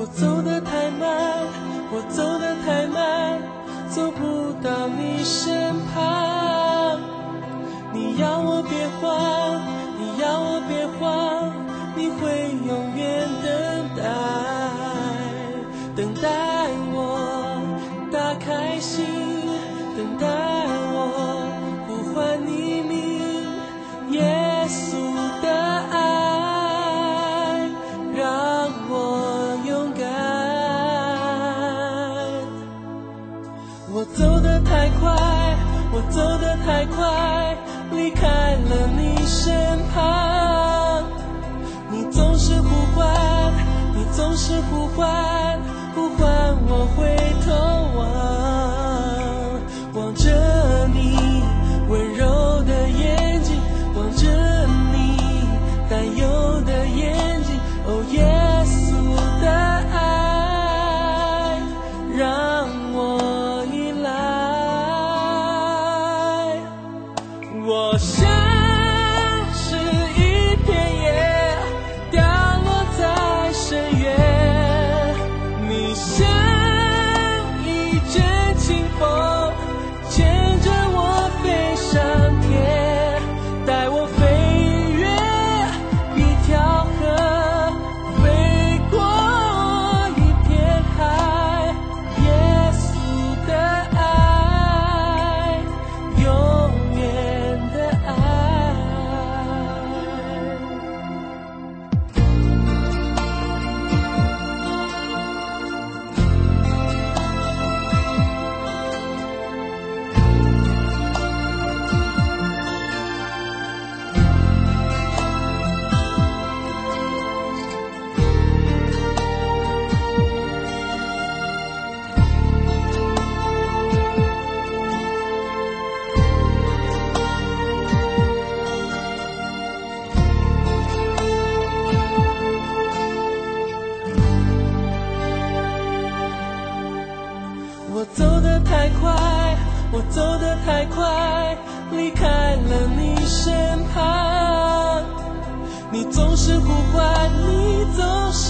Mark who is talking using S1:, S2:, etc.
S1: 我走得太慢，我走得太慢，走不到你身旁。你要我别慌，你要我别慌，你会永远等待，等待我打开心，等待我呼唤你名，耶稣的爱让我勇敢。我走得太快，我走得太快，离开了你身旁。你总是呼唤，你总是呼唤，呼唤我回头望，望着你温柔的眼睛，望着你担忧的眼睛。哦，耶稣的爱让我依赖。我像是一片叶掉落在深渊，你像一阵清风牵着我飞上天，带我飞越一条河，飞过一片海。耶稣的爱，永远的爱。我走得太快，我走得太快，离开了你身旁。你总是呼唤，你总是